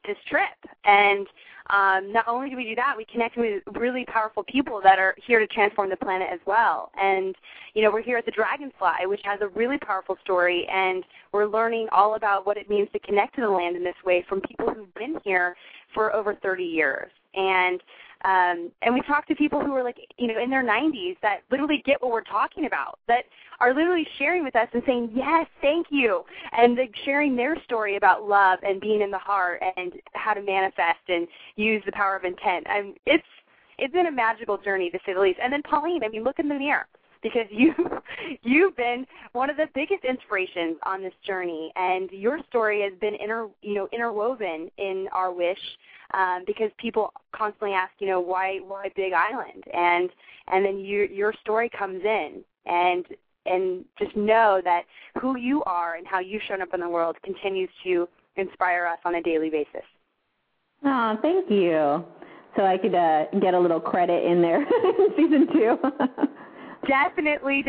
this trip. And not only do we do that, we connect with really powerful people that are here to transform the planet as well. And, you know, we're here at the Dragonfly, which has a really powerful story, and we're learning all about what it means to connect to the land in this way from people who've been here for over 30 years. And we talk to people who are like, you know, in their 90s that literally get what we're talking about, that are literally sharing with us and saying, yes, thank you, and like sharing their story about love and being in the heart and how to manifest and use the power of intent. It's been a magical journey, to say the least. And then Pauline, I mean, look in the mirror, because you've been one of the biggest inspirations on this journey, and your story has been interwoven in Our Wish, because people constantly ask, you know, why Big Island, and then your story comes in, and just know that who you are and how you've shown up in the world continues to inspire us on a daily basis. Oh, thank you. So I could get a little credit in there in season 2. Definitely.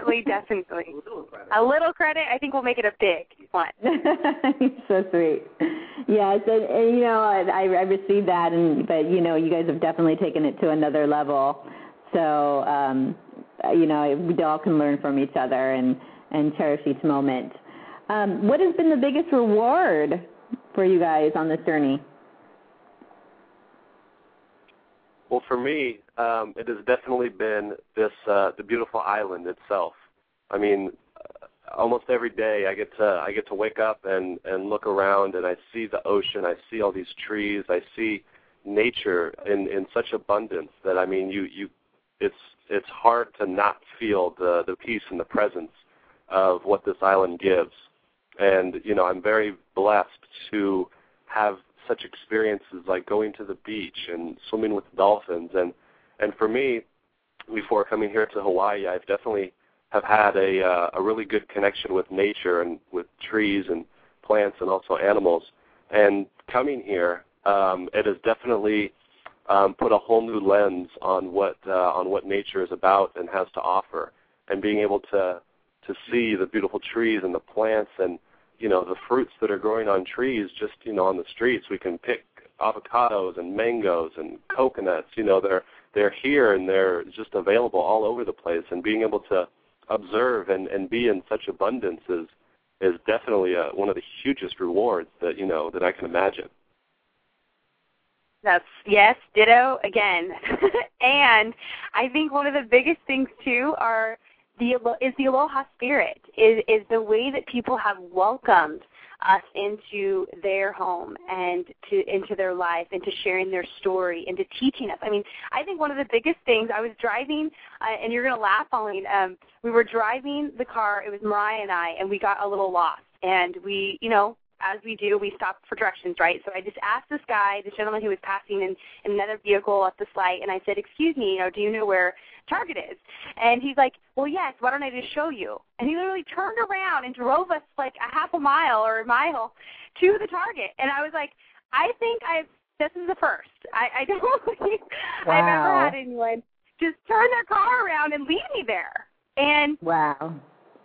A little credit, I think we'll make it a big one. So sweet. Yes, and you know, I received that, but you know, you guys have definitely taken it to another level. So, you know, we all can learn from each other and cherish each moment. What has been the biggest reward for you guys on this journey? Well, for me, it has definitely been the beautiful island itself. I mean, almost every day I get to wake up and look around, and I see the ocean, I see all these trees, I see nature in such abundance that, I mean, it's hard to not feel the peace and the presence of what this island gives. And, you know, I'm very blessed to have such experiences like going to the beach and swimming with dolphins. And for me, before coming here to Hawaii, I've definitely have had a really good connection with nature and with trees and plants and also animals. And coming here, it has definitely put a whole new lens on what nature is about and has to offer, and being able to see the beautiful trees and the plants and, you know, the fruits that are growing on trees just, you know, on the streets. We can pick avocados and mangoes and coconuts. You know, they're here and they're just available all over the place. And being able to observe and be in such abundance is definitely one of the hugest rewards that, you know, that I can imagine. That's, yes, ditto again. And I think one of the biggest things, too, is the aloha spirit, is the way that people have welcomed us into their home and into their life, into sharing their story, into teaching us. I mean, I think one of the biggest things, I was driving, and you're going to laugh, Pauline, we were driving the car, it was Mariah and I, and we got a little lost. And we, you know, as we do, we stopped for directions, right? So I just asked this gentleman who was passing in another vehicle at this light, and I said, excuse me, you know, do you know where Target is? And he's like, well, yes, why don't I just show you? And he literally turned around and drove us like a half a mile or a mile to the Target. And I was like, I think this is the first. I don't think I've ever had anyone just turn their car around and leave me there. And wow.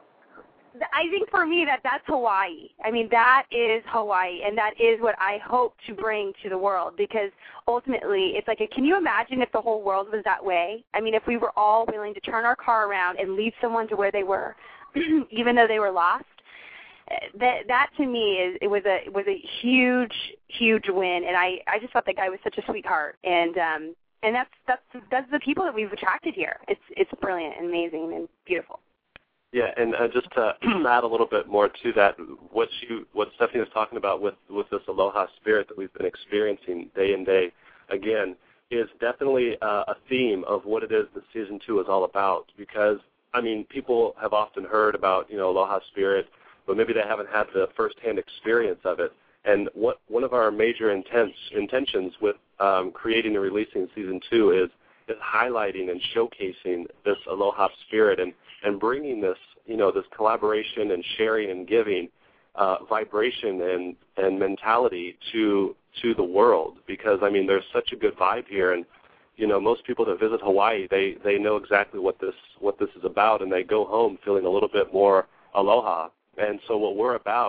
I think for me that's Hawaii. I mean, that is Hawaii, and that is what I hope to bring to the world, because ultimately it's like, can you imagine if the whole world was that way? I mean, if we were all willing to turn our car around and leave someone to where they were, even though they were lost, that to me it was a huge win, and I just thought that guy was such a sweetheart, and that's the people that we've attracted here. It's brilliant and amazing and beautiful. Yeah, and just to add a little bit more to that, what Stephanie was talking about with this aloha spirit that we've been experiencing day in day again is definitely a theme of what it is that Season 2 is all about. Because, I mean, people have often heard about, you know, aloha spirit, but maybe they haven't had the firsthand experience of it. And one of our major intentions with creating and releasing Season 2 is highlighting and showcasing this aloha spirit and bringing this, you know, this collaboration and sharing and giving vibration and mentality to the world. Because, I mean, there's such a good vibe here, and, you know, most people that visit Hawaii, they know exactly what this is about, and they go home feeling a little bit more aloha. And so what we're about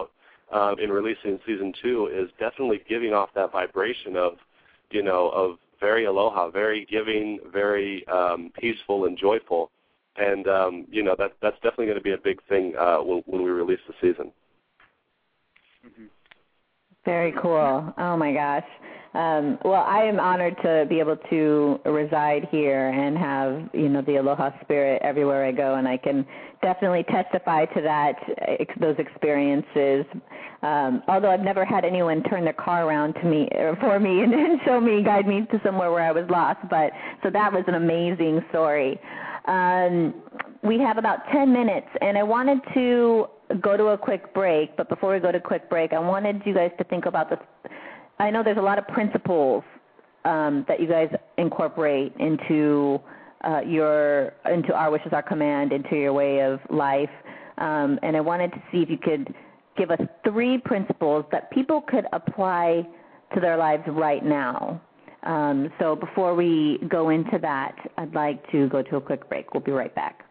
in releasing season 2 is definitely giving off that vibration of, of very aloha, very giving, very peaceful and joyful. And, that's definitely going to be a big thing when we release the season. Mm-hmm. Very cool. Oh, my gosh. Well, I am honored to be able to reside here and have, the aloha spirit everywhere I go, and I can definitely testify to those experiences. Although I've never had anyone turn their car around for me and guide me to somewhere where I was lost, so that was an amazing story. We have about 10 minutes, and I wanted to go to a quick break, but before we go to a quick break, I wanted you guys to think about this. I know there's a lot of principles that you guys incorporate into Our Wish is Our Command, into your way of life, and I wanted to see if you could give us 3 principles that people could apply to their lives right now. So before we go into that, I'd like to go to a quick break. We'll be right back.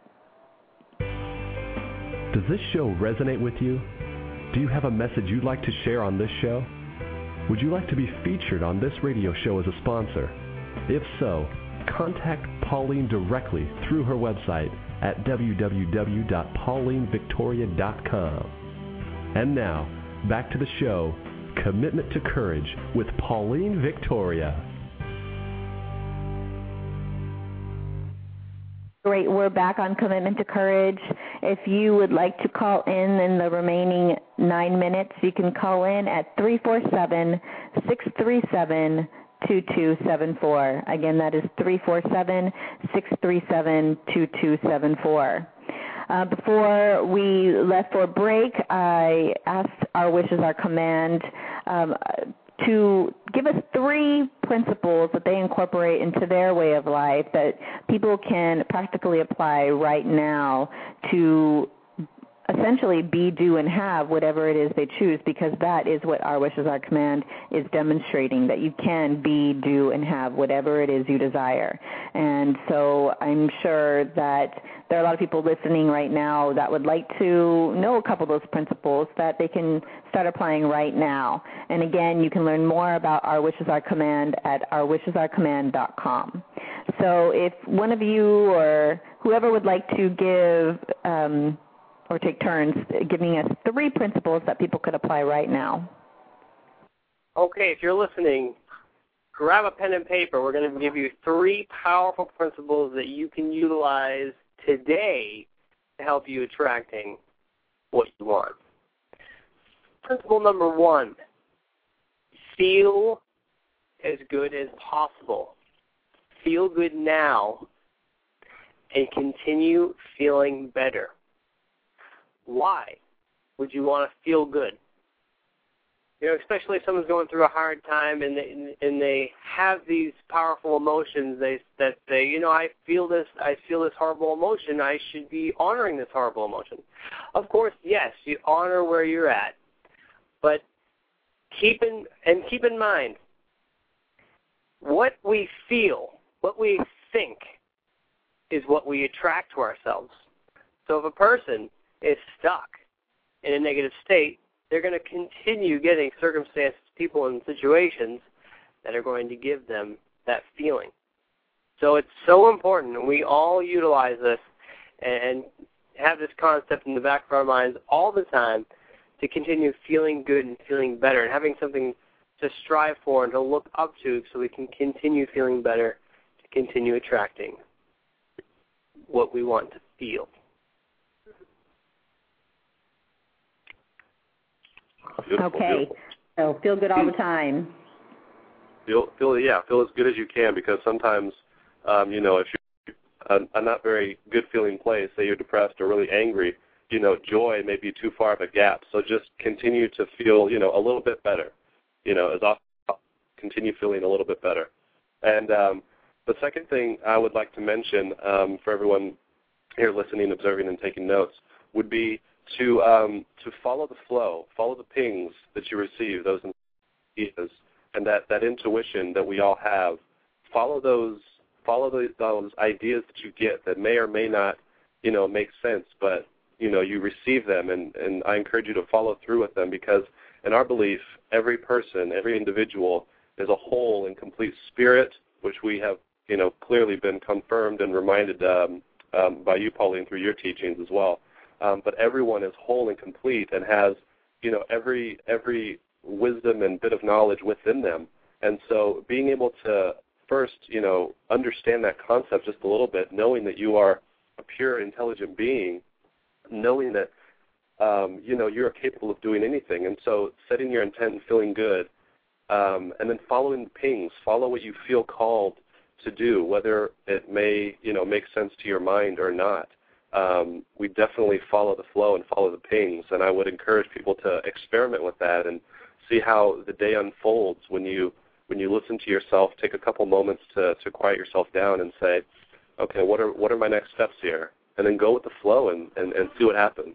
Does this show resonate with you? Do you have a message you'd like to share on this show? Would you like to be featured on this radio show as a sponsor? If so, contact Pauline directly through her website at www.paulinevictoria.com. And now, back to the show, Commitment to Courage with Pauline Victoria. Great. We're back on Commitment to Courage. If you would like to call in the remaining 9 minutes, you can call in at 347-637-2274. Again, that is 347-637-2274. Before we left for break, I asked Our Wish is Our Command to give us 3 principles that they incorporate into their way of life that people can practically apply right now to essentially be, do, and have whatever it is they choose, because that is what Our Wish is Our Command is demonstrating, that you can be, do, and have whatever it is you desire. And so I'm sure that there are a lot of people listening right now that would like to know a couple of those principles that they can start applying right now. And again, you can learn more about Our Wish is Our Command at ourwishisourcommand.com. So if one of you or whoever would like to give or take turns giving us 3 principles that people could apply right now. Okay, if you're listening, grab a pen and paper. We're going to give you 3 powerful principles that you can utilize today to help you attracting what you want. Principle number 1, feel as good as possible. Feel good now and continue feeling better. Why would you want to feel good? Especially if someone's going through a hard time and they have these powerful emotions. They I feel this horrible emotion. I should be honoring this horrible emotion. Of course, yes, you honor where you're at, but keep in mind what we feel, what we think, is what we attract to ourselves. So if a person is stuck in a negative state, they're going to continue getting circumstances, people, and situations that are going to give them that feeling. So it's so important, and we all utilize this and have this concept in the back of our minds all the time to continue feeling good and feeling better and having something to strive for and to look up to so we can continue feeling better, to continue attracting what we want to feel. Beautiful, okay, beautiful. So feel good all the time. Feel as good as you can, because sometimes, if you're a not very good feeling place, say you're depressed or really angry, joy may be too far of a gap. So just continue to feel, a little bit better. As often continue feeling a little bit better. And the second thing I would like to mention for everyone here listening, observing, and taking notes would be to follow the flow, follow the pings that you receive, those ideas, and that intuition that we all have. Follow those ideas that you get that may or may not, make sense, but you receive them, and I encourage you to follow through with them, because in our belief, every person, every individual is a whole and complete spirit, which we have, clearly been confirmed and reminded by you, Pauline, through your teachings as well. But everyone is whole and complete and has, every wisdom and bit of knowledge within them. And so being able to first, understand that concept just a little bit, knowing that you are a pure, intelligent being, knowing that, you're capable of doing anything. And so setting your intent and feeling good, and then following the pings, follow what you feel called to do, whether it may, make sense to your mind or not. We definitely follow the flow and follow the pings, and I would encourage people to experiment with that and see how the day unfolds when you listen to yourself. Take a couple moments to quiet yourself down and say, okay, what are my next steps here? And then go with the flow and see what happens.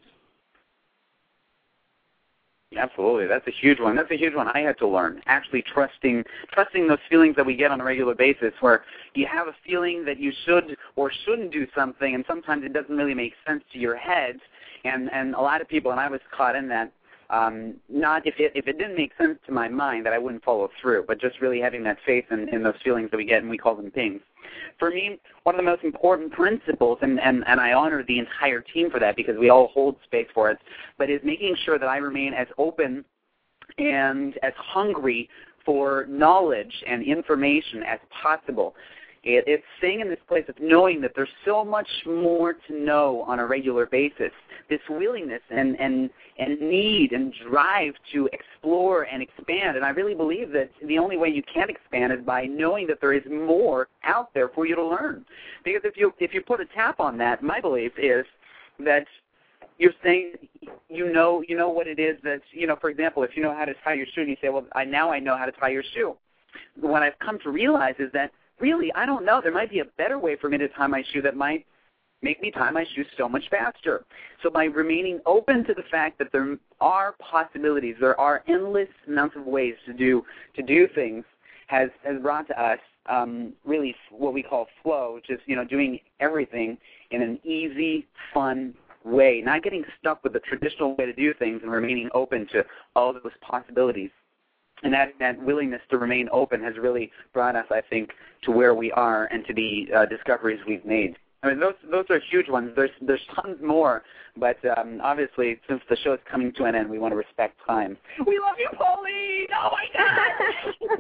Absolutely. That's a huge one. That's a huge one I had to learn, actually trusting those feelings that we get on a regular basis, where you have a feeling that you should or shouldn't do something, and sometimes it doesn't really make sense to your head. And a lot of people, and I was caught in that, not if it didn't make sense to my mind, that I wouldn't follow through, but just really having that faith in those feelings that we get, and we call them pings. For me, one of the most important principles, and I honor the entire team for that, because we all hold space for it, but is making sure that I remain as open and as hungry for knowledge and information as possible. It's staying in this place of knowing that there's so much more to know on a regular basis. This willingness and need and drive to explore and expand. And I really believe that the only way you can expand is by knowing that there is more out there for you to learn. Because if you put a tap on that, my belief is that you're saying you know what it is that, for example, if you know how to tie your shoe and you say, well, now I know how to tie your shoe. What I've come to realize is that really, I don't know. There might be a better way for me to tie my shoe that might make me tie my shoe so much faster. So by remaining open to the fact that there are possibilities, there are endless amounts of ways to do things, has brought to us really what we call flow, which is doing everything in an easy, fun way, not getting stuck with the traditional way to do things, and remaining open to all those possibilities. And that willingness to remain open has really brought us, I think, to where we are and to the discoveries we've made. I mean, those are huge ones. There's tons more, but obviously, since the show is coming to an end, we want to respect time. We love you, Pauline! Oh, my God!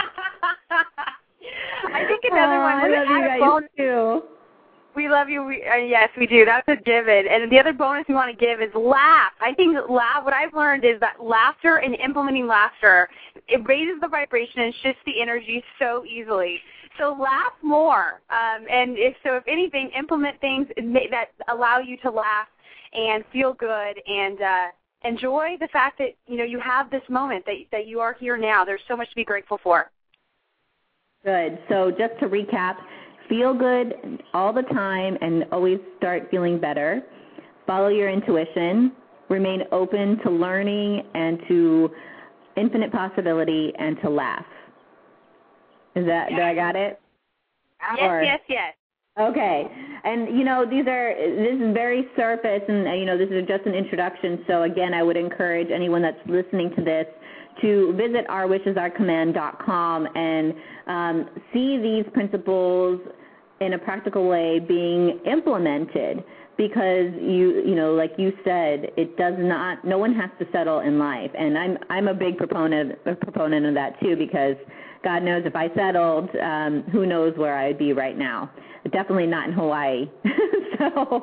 I think another one. I love you guys, too. We love you. Yes, we do. That's a given. And the other bonus we want to give is laugh. I think what I've learned is that laughter and implementing laughter, it raises the vibration and shifts the energy so easily. So laugh more. And if anything, implement things that allow you to laugh and feel good and enjoy the fact that you have this moment, that you are here now. There's so much to be grateful for. Good. So just to recap, feel good all the time and always start feeling better. Follow your intuition. Remain open to learning and to infinite possibility, and to laugh. Is that, do I got it? Yes. Okay. And, this is very surface, and, this is just an introduction. So, again, I would encourage anyone that's listening to this to visit ourwishesourcommand.com and see these principles in a practical way being implemented, because like you said, no one has to settle in life. And I'm a big proponent of that too, because God knows if I settled, who knows where I'd be right now. Definitely not in Hawaii. So,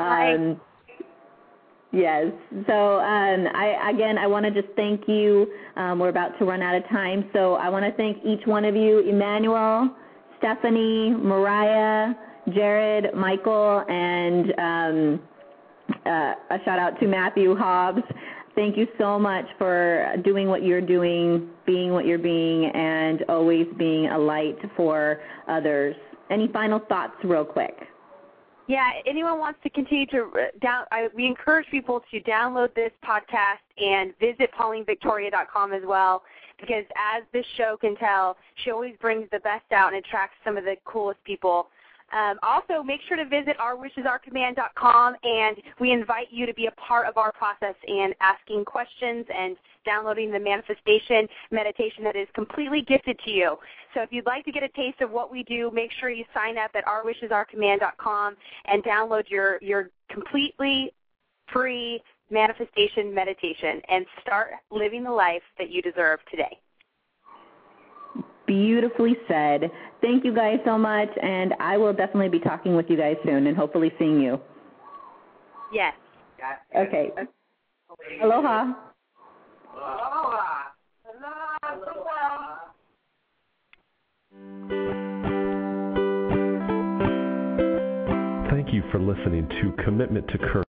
yes. So, I want to just thank you. We're about to run out of time. So I want to thank each one of you, Emmanuel, Stephanie, Mariah, Jared, Michael, and a shout-out to Matthew Hobbs. Thank you so much for doing what you're doing, being what you're being, and always being a light for others. Any final thoughts real quick? Yeah, anyone wants to continue to we encourage people to download this podcast and visit PaulineVictoria.com as well, because as this show can tell, she always brings the best out and attracts some of the coolest people Also, make sure to visit ourwishesourcommand.com, and we invite you to be a part of our process and asking questions and downloading the manifestation meditation that is completely gifted to you. So if you'd like to get a taste of what we do, make sure you sign up at ourwishesourcommand.com and download your completely free manifestation meditation and start living the life that you deserve today. Beautifully said. Thank you guys so much, and I will definitely be talking with you guys soon and hopefully seeing you. Yes. Okay. Aloha. Aloha. Thank you for listening to Commitment to Courage.